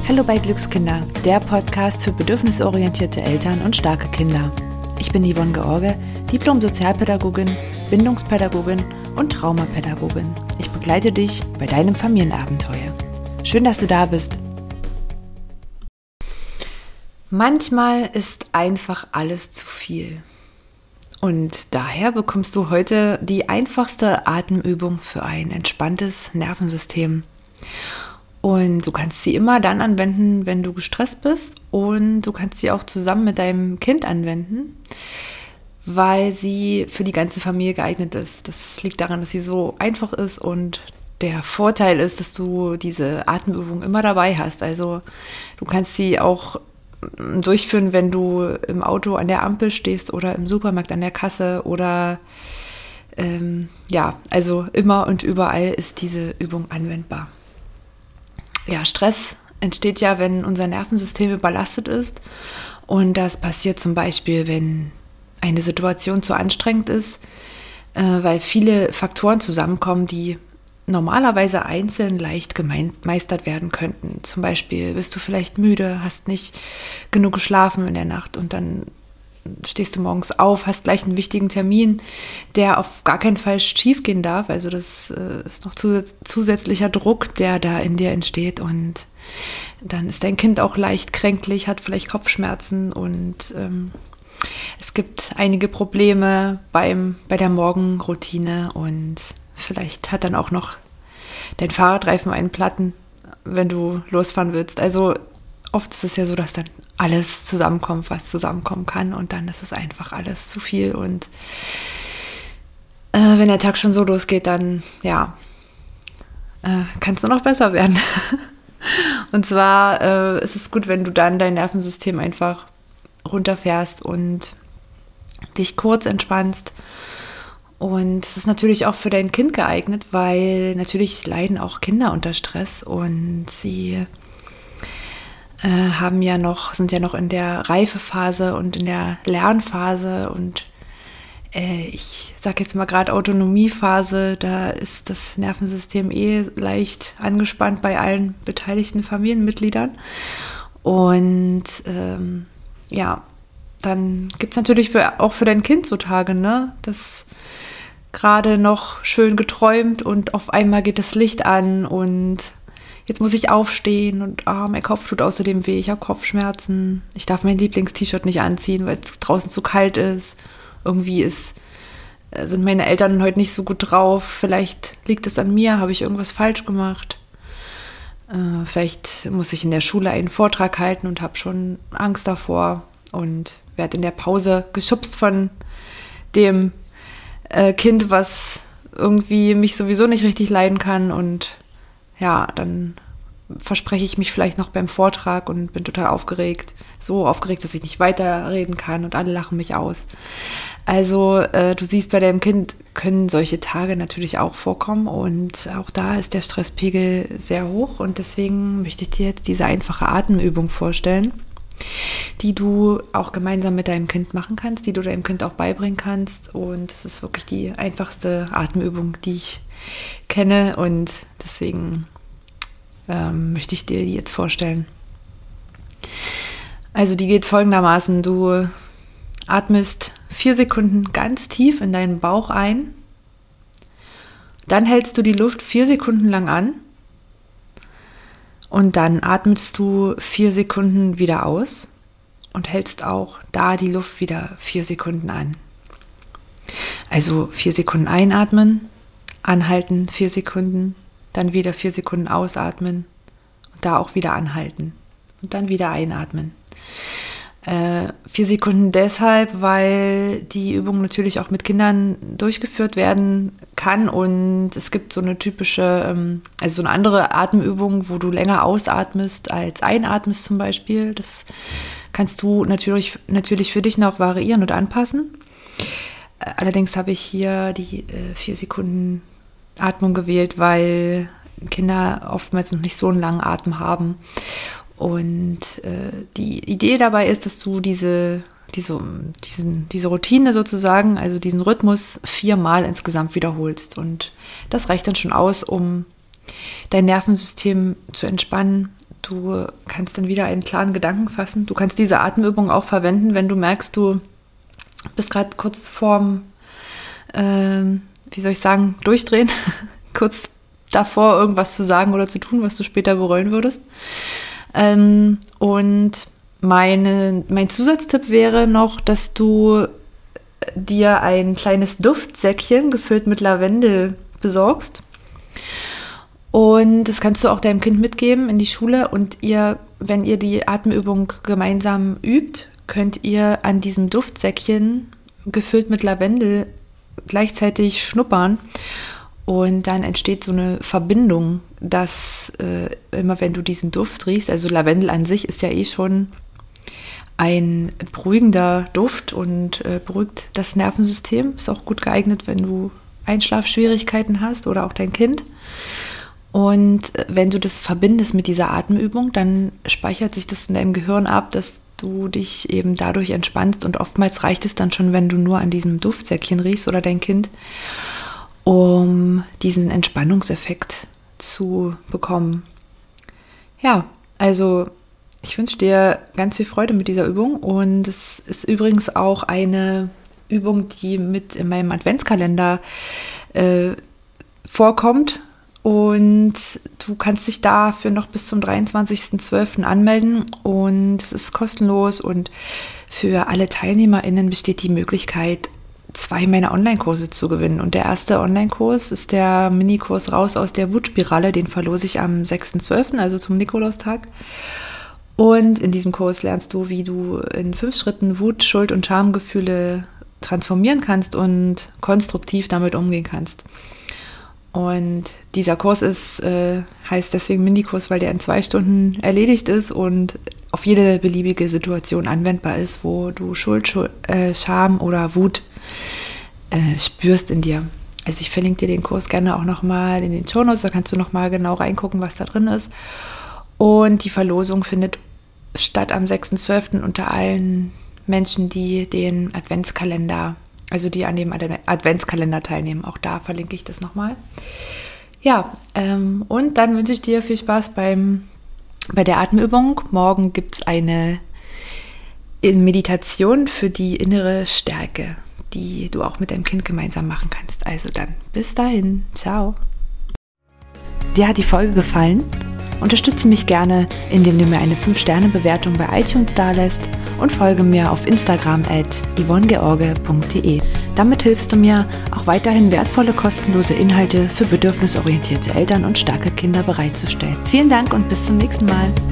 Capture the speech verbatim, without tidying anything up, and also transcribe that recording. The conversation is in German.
Hallo bei Glückskinder, der Podcast für bedürfnisorientierte Eltern und starke Kinder. Ich bin Yvonne George, Diplom-Sozialpädagogin, Bindungspädagogin und Traumapädagogin. Ich begleite dich bei deinem Familienabenteuer. Schön, dass du da bist. Manchmal ist einfach alles zu viel. Und daher bekommst du heute die einfachste Atemübung für ein entspanntes Nervensystem. Und du kannst sie immer dann anwenden, wenn du gestresst bist, und du kannst sie auch zusammen mit deinem Kind anwenden, weil sie für die ganze Familie geeignet ist. Das liegt daran, dass sie so einfach ist, und der Vorteil ist, dass du diese Atemübung immer dabei hast. Also du kannst sie auch durchführen, wenn du im Auto an der Ampel stehst oder im Supermarkt an der Kasse oder ähm, ja, also immer und überall ist diese Übung anwendbar. Ja, Stress entsteht ja, wenn unser Nervensystem überlastet ist, und das passiert zum Beispiel, wenn eine Situation zu anstrengend ist, äh, weil viele Faktoren zusammenkommen, die normalerweise einzeln leicht gemeistert werden könnten. Zum Beispiel bist du vielleicht müde, hast nicht genug geschlafen in der Nacht und dann stehst du morgens auf, hast gleich einen wichtigen Termin, der auf gar keinen Fall schief gehen darf. Also das äh, ist noch zusä- zusätzlicher Druck, der da in dir entsteht, und dann ist dein Kind auch leicht kränklich, hat vielleicht Kopfschmerzen, und ähm, es gibt einige Probleme beim, bei der Morgenroutine, und vielleicht hat dann auch noch dein Fahrradreifen einen Platten, wenn du losfahren willst. Also oft ist es ja so, dass dann alles zusammenkommt, was zusammenkommen kann, und dann ist es einfach alles zu viel, und äh, wenn der Tag schon so losgeht, dann ja, äh, kann es nur noch besser werden. Und zwar äh, ist es gut, wenn du dann dein Nervensystem einfach runterfährst und dich kurz entspannst. Und es ist natürlich auch für dein Kind geeignet, weil natürlich leiden auch Kinder unter Stress, und sie äh, haben ja noch, sind ja noch in der Reifephase und in der Lernphase, und äh, ich sage jetzt mal gerade Autonomiephase, da ist das Nervensystem eh leicht angespannt bei allen beteiligten Familienmitgliedern. Und ähm, ja, dann gibt es natürlich für, auch für dein Kind so Tage, ne, das gerade noch schön geträumt und auf einmal geht das Licht an und jetzt muss ich aufstehen und ah, mein Kopf tut außerdem weh, ich habe Kopfschmerzen, ich darf mein Lieblingst-T-Shirt nicht anziehen, weil es draußen zu kalt ist. Irgendwie ist, sind meine Eltern heute nicht so gut drauf, vielleicht liegt es an mir, habe ich irgendwas falsch gemacht. Äh, vielleicht muss ich in der Schule einen Vortrag halten und habe schon Angst davor und werde in der Pause geschubst von dem äh, Kind, was irgendwie mich sowieso nicht richtig leiden kann, und ja, dann verspreche ich mich vielleicht noch beim Vortrag und bin total aufgeregt, so aufgeregt, dass ich nicht weiterreden kann, und alle lachen mich aus. Also äh, du siehst, bei deinem Kind können solche Tage natürlich auch vorkommen, und auch da ist der Stresspegel sehr hoch, und deswegen möchte ich dir jetzt diese einfache Atemübung vorstellen, die du auch gemeinsam mit deinem Kind machen kannst, die du deinem Kind auch beibringen kannst, und es ist wirklich die einfachste Atemübung, die ich kenne, und deswegen ähm, möchte ich dir die jetzt vorstellen. Also die geht folgendermaßen: Du atmest vier Sekunden ganz tief in deinen Bauch ein, dann hältst du die Luft vier Sekunden lang an, und dann atmest du vier Sekunden wieder aus und hältst auch da die Luft wieder vier Sekunden an. Also vier Sekunden einatmen, anhalten, vier Sekunden, dann wieder vier Sekunden ausatmen und da auch wieder anhalten und dann wieder einatmen. Äh, vier Sekunden deshalb, weil die Übung natürlich auch mit Kindern durchgeführt werden kann, und es gibt so eine typische, ähm, also so eine andere Atemübung, wo du länger ausatmest als einatmest zum Beispiel. Das kannst du natürlich, natürlich für dich noch variieren und anpassen. Äh, allerdings habe ich hier die äh, vier Sekunden Atmung gewählt, weil Kinder oftmals noch nicht so einen langen Atem haben. Und äh, die Idee dabei ist, dass du diese, diese, diesen, diese Routine sozusagen, also diesen Rhythmus viermal insgesamt wiederholst. Und das reicht dann schon aus, um dein Nervensystem zu entspannen, du kannst dann wieder einen klaren Gedanken fassen. Du kannst diese Atemübung auch verwenden, wenn du merkst, du bist gerade kurz vorm, äh, wie soll ich sagen, durchdrehen, kurz davor irgendwas zu sagen oder zu tun, was du später bereuen würdest. Ähm, und meine, mein Zusatztipp wäre noch, dass du dir ein kleines Duftsäckchen gefüllt mit Lavendel besorgst. Und das kannst du auch deinem Kind mitgeben in die Schule. Und ihr, wenn ihr die Atemübung gemeinsam übt, könnt ihr an diesem Duftsäckchen gefüllt mit Lavendel gleichzeitig schnuppern. Und dann entsteht so eine Verbindung, dass äh, immer wenn du diesen Duft riechst, also Lavendel an sich ist ja eh schon ein beruhigender Duft und äh, beruhigt das Nervensystem. Ist auch gut geeignet, wenn du Einschlafschwierigkeiten hast oder auch dein Kind. Und äh, wenn du das verbindest mit dieser Atemübung, dann speichert sich das in deinem Gehirn ab, dass du dich eben dadurch entspannst. Und oftmals reicht es dann schon, wenn du nur an diesem Duftsäckchen riechst oder dein Kind, um diesen Entspannungseffekt zu bekommen. Ja, also ich wünsche dir ganz viel Freude mit dieser Übung und es ist übrigens auch eine Übung, die mit in meinem Adventskalender äh, vorkommt und du kannst dich dafür noch bis zum dreiundzwanzigsten zwölften anmelden und es ist kostenlos und für alle TeilnehmerInnen besteht die Möglichkeit, zwei meiner Online-Kurse zu gewinnen. Und der erste Online-Kurs ist der Minikurs Raus aus der Wutspirale, den verlose ich am sechsten zwölften, also zum Nikolaustag. Und in diesem Kurs lernst du, wie du in fünf Schritten Wut, Schuld und Schamgefühle transformieren kannst und konstruktiv damit umgehen kannst. Und dieser Kurs ist, äh, heißt deswegen Minikurs, weil der in zwei Stunden erledigt ist und auf jede beliebige Situation anwendbar ist, wo du Schuld, Schuld äh, Scham oder Wut äh, spürst in dir. Also ich verlinke dir den Kurs gerne auch nochmal in den Shownotes, da kannst du nochmal genau reingucken, was da drin ist. Und die Verlosung findet statt am sechsten zwölften unter allen Menschen, die den Adventskalender, also die an dem Adventskalender teilnehmen. Auch da verlinke ich das nochmal. Ja, ähm, und dann wünsche ich dir viel Spaß beim, bei der Atemübung. Morgen gibt es eine Meditation für die innere Stärke, die du auch mit deinem Kind gemeinsam machen kannst. Also dann, bis dahin. Ciao. Dir hat die Folge gefallen? Unterstütze mich gerne, indem du mir eine fünf Sterne Bewertung bei iTunes dalässt und folge mir auf Instagram at yvonne george punkt de. Damit hilfst du mir, auch weiterhin wertvolle, kostenlose Inhalte für bedürfnisorientierte Eltern und starke Kinder bereitzustellen. Vielen Dank und bis zum nächsten Mal.